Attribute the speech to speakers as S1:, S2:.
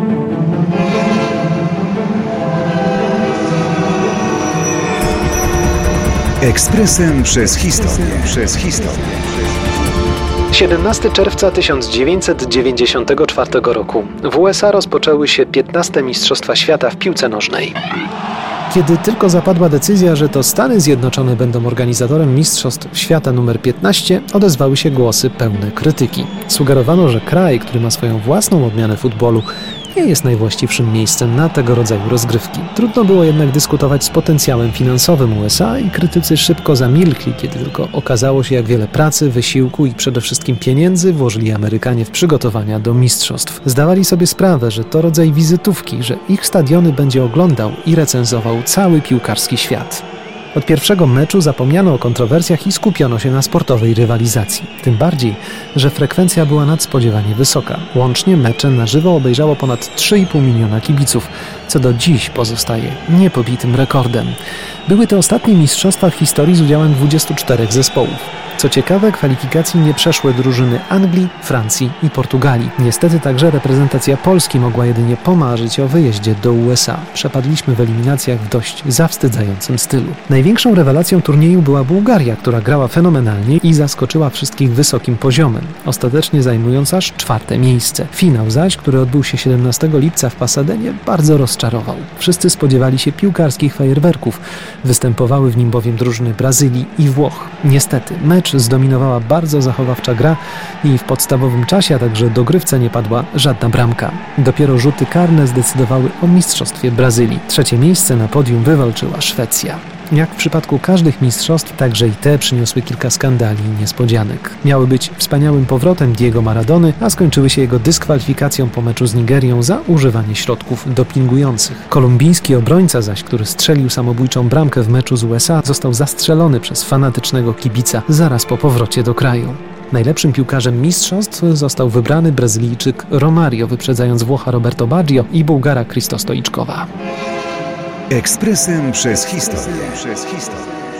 S1: Ekspresem przez historię.
S2: 17 czerwca 1994 roku w USA rozpoczęły się 15. Mistrzostwa Świata w piłce nożnej. Kiedy tylko zapadła decyzja, że to Stany Zjednoczone będą organizatorem Mistrzostw Świata nr 15, odezwały się głosy pełne krytyki. Sugerowano, że kraj, który ma swoją własną odmianę futbolu, nie jest najwłaściwszym miejscem na tego rodzaju rozgrywki. Trudno było jednak dyskutować z potencjałem finansowym USA i krytycy szybko zamilkli, kiedy tylko okazało się, jak wiele pracy, wysiłku i przede wszystkim pieniędzy włożyli Amerykanie w przygotowania do mistrzostw. Zdawali sobie sprawę, że to rodzaj wizytówki, że ich stadiony będzie oglądał i recenzował cały piłkarski świat. Od pierwszego meczu zapomniano o kontrowersjach i skupiono się na sportowej rywalizacji. Tym bardziej, że frekwencja była nadspodziewanie wysoka. Łącznie mecze na żywo obejrzało ponad 3,5 miliona kibiców, co do dziś pozostaje niepobitym rekordem. Były to ostatnie mistrzostwa w historii z udziałem 24 zespołów. Co ciekawe, kwalifikacji nie przeszły drużyny Anglii, Francji i Portugalii. Niestety także reprezentacja Polski mogła jedynie pomarzyć o wyjeździe do USA. Przepadliśmy w eliminacjach w dość zawstydzającym stylu. Największą rewelacją turnieju była Bułgaria, która grała fenomenalnie i zaskoczyła wszystkich wysokim poziomem, ostatecznie zajmując aż 4. miejsce. Finał zaś, który odbył się 17 lipca w Pasadenie, bardzo rozczarował. Wszyscy spodziewali się piłkarskich fajerwerków. Występowały w nim bowiem drużyny Brazylii i Włoch. Niestety, mecz zdominowała bardzo zachowawcza gra i w podstawowym czasie, a także dogrywce nie padła żadna bramka. Dopiero rzuty karne zdecydowały o mistrzostwie Brazylii. 3. miejsce na podium wywalczyła Szwecja. Jak w przypadku każdych mistrzostw, także i te przyniosły kilka skandali i niespodzianek. Miały być wspaniałym powrotem Diego Maradony, a skończyły się jego dyskwalifikacją po meczu z Nigerią za używanie środków dopingujących. Kolumbijski obrońca zaś, który strzelił samobójczą bramkę w meczu z USA, został zastrzelony przez fanatycznego kibica zaraz po powrocie do kraju. Najlepszym piłkarzem mistrzostw został wybrany Brazylijczyk Romario, wyprzedzając Włocha Roberto Baggio i Bułgara Christo Stoichkova.
S1: Ekspresem przez historię.